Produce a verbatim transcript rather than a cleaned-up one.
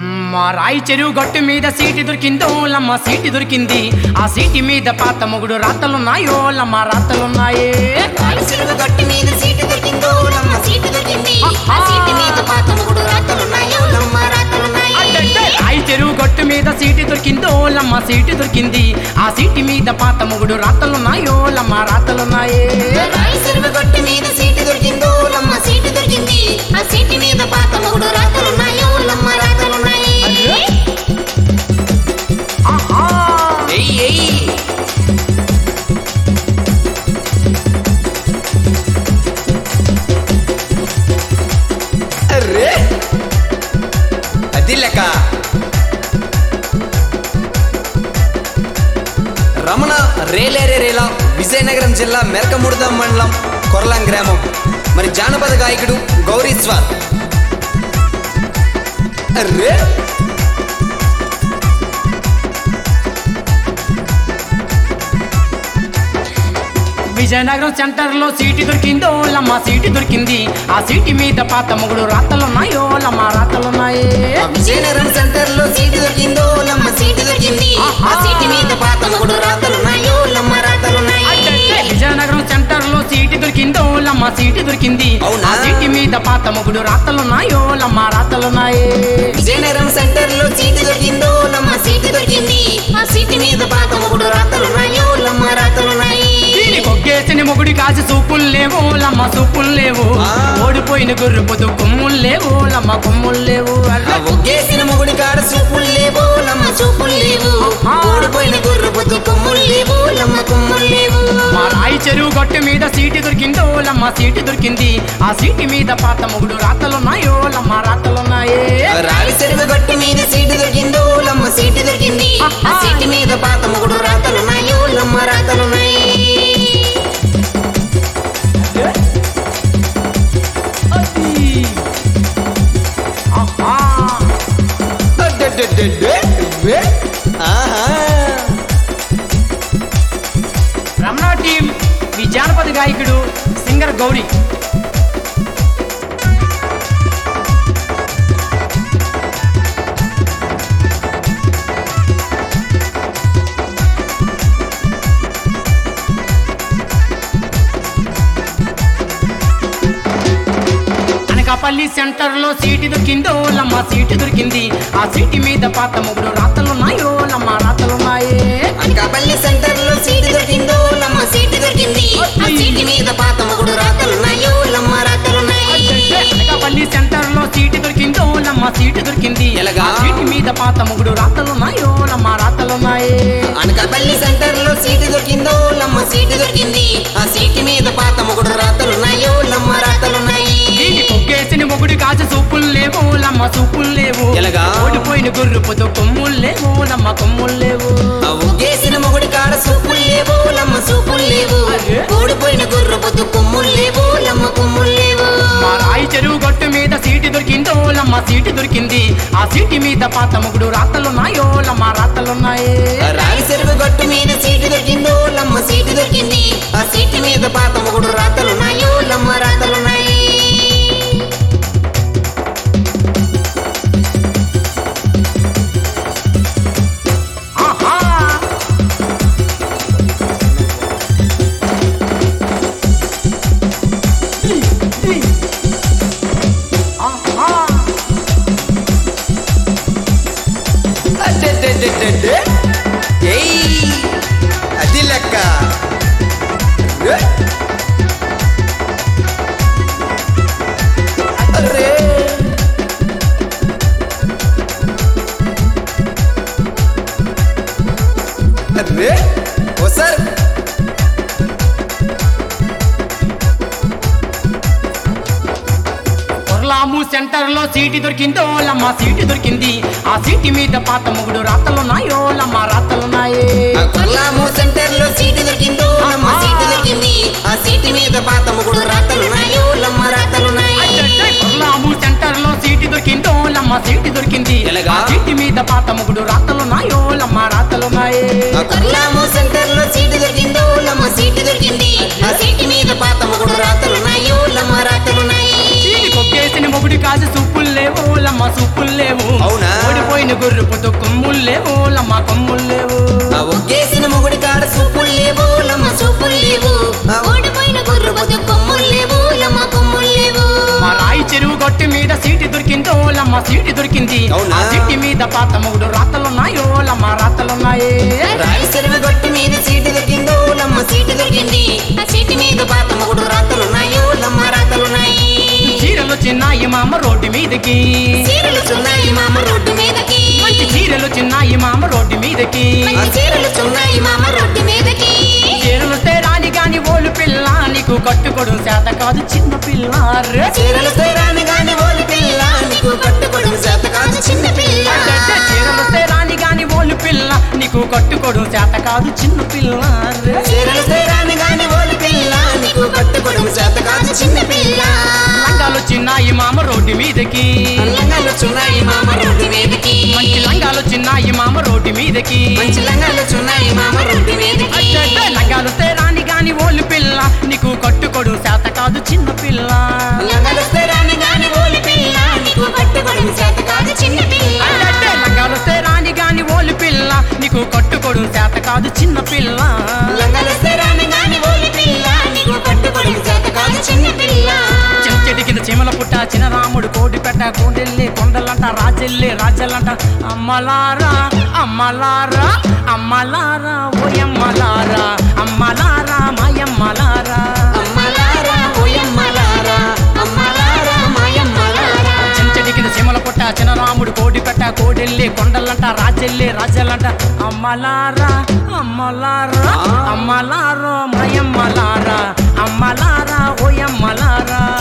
మా రాయి చెరువు గట్టు మీద సీటు దొరికిందో లమ్మ సీటు దొరికింది. ఆ సీటి మీద పాత మొగుడు రాతలున్నాయో లమ్మ రాతలున్నాయే. రాయి చెరువు గట్టు మీద సీటు దొరికిందో లమ్మ సీటు దొరికింది. ఆ సీటి మీద పాత మొగుడు రాతలున్నాయో లమ్మ రాతలున్నాయి. రాయి చెరువు గట్టు మీద సీటు దొరికిందో లమ్మ సీటు దొరికింది. ఆ సీటి మీద పాత మొగుడు రాతలున్నాయో లమ్మ రాతలున్నాయే. రాయి చెరువు గట్టు మీద సీటు దొరికిందో లమ్మ సీటు దొరికింది. ఆ సీటి మీద పాత మొగుడు రాతలున్నాయో లమ్మ రాతలున్నాయి. ఆహా ఏయ్ ఏయ్ అరే అది లెక్క రమణ రేలేరే రేలా విజయనగరం జిల్లా మెరకముడదం మండలం కొరలాం గ్రామం. మరి జానపద గాయకుడు గౌరీశ్వర్. అరే విజయనగరం సెంటర్ లో సీటు దొరికిందో లమ్మ సీటు దొరికింది. ఆ సీటి మీద పాత మొగుడు రాతలున్నాయో లమ్మ రాతలున్నాయే. విజయనగరం సెంటర్ లో సీటు దొరికిందో లమ్మ సీటు దొరికింది. ఆ సీటు మీద పాత మొగుడు రాతలున్నాయో లమ్మ రాతలున్నాయి. విజయనగరం సెంటర్ లో సీటు దొరికిందో లమ్మ సీటు దొరికింది. అవునా? ఆ సీటి మీద పాత మొగుడు రాతలున్నాయో లమ్మ రాతలున్నాయే. విజయనగరం సెంటర్ లో సీటు దొరికిందో లమ్మ సీటు దొరికింది. ఆ సీటు మీద పాత మొగుడు రాతలున్నాయో లమ్మ రాతలున్నాయి. ఒగ్గేసిన మొగుడి కాసి సూపులు లేవు లమ్మ సూపులు లేవు. ఆ. ఓడిపోయిన గొర్రె పొద్దు కొమ్ములు లేవు లమ్మ కొమ్ములు లేవు. ఆ ఒగ్గేసిన మొగుడి కాడ సూపులు లేవు లమ్మ సూపులు లేవు. ఆ. ఓడిపోయిన గొర్రె పొద్దు కొమ్ములు లేవు లమ్మ కొమ్ములు లేవు. మా రాయి చెరువు గట్టు మీద సీటు దొరికిందో లమ్మ సీటు దొరికింది. ఆ సీటి మీద పాత మొగుడు రాతలున్నాయో లమ్మ రాతలున్నాయే. రావి చెరువు గట్టు మీద సీటు దొరికిందో లమ్మ సీటు దొరికింది. ఆ సీటు మీద పాత మొగుడు రాతలున్నాయో లమ్మ రాతలున్నాయి. అది. ఆహా. అడ్డడ్డడ్డడ్డే. వే. ఆహా రమణ టీం మీ జానపద గాయకుడు సింగర్ గౌరీ. అనకాపల్లి సెంటర్ లో సీటు దొరికిందో లమ్మ సీటు దొరికింది. ఆ సీటి మీద పాత మొగుడు రాతలున్నాయో లమ్మ రాతలున్నాయే. అనకాపల్లి సెంటర్ లో సీటు దొరికిందో లమ్మ సీటు దొరికింది. ఆ సీటు మీద పాత మొగుడు రాతలున్నాయో లమ్మ రాతలున్నాయి. అనకాపల్లి సెంటర్ లో సీటు దొరికిందో లమ్మ సీటు దొరికింది. ఎలాగా? ఆ సీటి మీద పాత మొగుడు రాతలున్నాయో లమ్మ రాతలున్నాయే. అనకాపల్లి సెంటర్ లో సీటు దొరికిందో లమ్మ సీటు దొరికింది. ఆ సీటు మీద పాత మొగుడు రాతలున్నాయో లమ్మ రాతలున్నాయి. కొగ్గేసిన మొగుడి కాసి సూపులు లేవు లమ్మ సూపులు లేవు. ఎలాగా? ఓడిపోయిన గొర్రె పొద్దు కొమ్ములు లేవు లమ్మ కొమ్ములు లేవు. ఆ ఒగ్గేసిన మొగుడి కాడ సూపులు లేవు లమ్మ సూపులు లేవు. ఓడిపోయిన గొర్రె పొద్దు కొమ్ములు లేవు లమ్మ కొమ్ములు లేవు. మా రాయి చెరువు గట్టు మీద సీటు దొరికిందో లమ్మ సీటు దొరికింది. ఆ సీటి మీద పాత మొగుడు రాతలున్నాయో లమ్మ రాతలున్నాయే. రావి చెరువు గట్టు మీద సీటు దొరికిందో లమ్మ సీటు దొరికింది. ఆ సీటు మీద పాత మొగుడు రాతలున్నాయో లమ్మ రాతలున్నాయి. ఆహా. ఆహా. అడ్డడ్డడ్డడ్డే. ఏయ్ అది లెక్క. ఏ. అరే అరే ఓ సార్ కొర్లాము సెంటర్ లో సీటు దొరికిందో లమ్మ సీటు దొరికింది. ఆ సీటి మీద పాత మొగుడు రాతలున్నాయో లమ్మ రాతలున్నాయే. ఆ కొల్లాము సెంటర్ లో సీటు దొరికిందో లమ్మ సీటు దొరికింది. ఆ సీటు మీద పాత మొగుడు రాతలున్నాయో లమ్మ రాతలున్నాయి. కొర్లాము సెంటర్ లో సీటు దొరికిందో లమ్మ సీటు దొరికింది. ఎలాగా? ఆ సీటి మీద పాత మొగుడు రాతలున్నాయో లమ్మ రాతలున్నాయే. ఆ కొల్లాము సెంటర్ లో సీటు దొరికిందో లమ్మ సీటు దొరికింది. ఆ సీటు మీద పాత మొగుడు రాతలున్నాయో లమ్మ రాతలున్నాయి. కొగ్గేసిన మొగుడి కాసి సూపులు లేవు లమ్మ సూపులు లేవు. అవునా? ఓడి గుర్రుపుతూ కొమ్ములు లేవు లమ్మ కొమ్ములు లేవు ఆ ఒగ్గేసిన మొగుడి కాడ సూపులు లేవు లమ్మ సూపులు లేవు ఓడిపోయిన గుర్రు బతు కొమ్ములు లేవు లమ్మ కొమ్ములు లేవు మా రాయి చెరువు గొట్టి మీద సీటి దొరికిందో లమ్మ సీటి దొరికింది అవునా? ఆ సీటి మీద పాత మొగుడు రాతలున్నాయో లమ్మ రాతలున్నాయే రాయి చెరువు గొట్టు మీద సీటు దొరికిందో లమ్మ సీటు దొరికింది ఆ సీటు మీద పాత మొగుడు రాతలున్నాయో లమ్మ రాతలున్నాయి చీరలు చిన్నాయి మామ రోడ్డు మీదకి చీరలు చున్నాయి మామ రోడ్డు మీదకి మంచి చీరలు చిన్నాయి మామ రోడ్డు మీదకి మంచి చీరలు చున్నాయి మామ రోడ్డు మీదకి చీరలు తేరాని గాని ఓలు పిల్ల నీకు కట్టుకోడు చేత కాదు చిన్న పిల్ల రే. చీరలు తేరాని గాని ఓలు పిల్ల నీకు కట్టుకోవడం చేత కాదు చిన్న పిల్ల అడ్డడ్డ చీరలు తేరాని గాని ఓలు పిల్ల నీకు కట్టుకోడు చేత కాదు చిన్న పిల్ల రే. చీరలు తేరాని గాని ఓలు పిల్ల నీకు కట్టుకోవడం చేత కాదు చిన్న పిల్ల లంగాలు చిన్నాయి మామ రోడ్డు మీదకి లంగాలు చున్నాయి మామ రోడ్డు మీదకి మంచి లంగాలు చిన్నాయి మామ రోడ్డు మీదకి మంచి లంగాలు చున్నాయి మామ రోడ్డు మీదకి అడ్డడ్డ లంగాలు తేరాని గాని ఓలు పిల్ల నీకు కట్టుకోడు చేత కాదు చిన్న పిల్ల లంగాలు తేరాని గాని ఓలు పిల్ల నీకు కట్టుకోవడం చేత కాదు చిన్న పిల్ల అడ్డడ్డ లంగాలు తేరాని గాని ఓలు పిల్ల నీకు కట్టుకోడు చేత కాదు చిన్న పిల్ల లంగాలు తేరాని గాని ఓలు పిల్ల నీకు కట్టుకోవడం చేత కాదు చిన్న పిల్ల చెంచెటి కింద చీమల పుట్ట చిన్న రాముడు కోడి పెట్ట కోడెల్లి కొండలంట రాజెల్లి రాజలంట అమ్మలారా అమ్మలారా అమ్మలారా ఓయమ్మలారా అమ్మలారా మాయమ్మలారా అమ్మలారా ఓయమ్మలారా అమ్మలారా మాయమ్మలారా చెంచెటి కింద చీమల పుట్ట చిన్న రాముడు కోడి పెట్ట కోడెల్లి కొండలంట రాజెల్లి రాజలంట అమ్మలారా అమ్మలారా అమ్మలారా మాయమ్మలారా అమ్మలారా ఓయమ్మలారా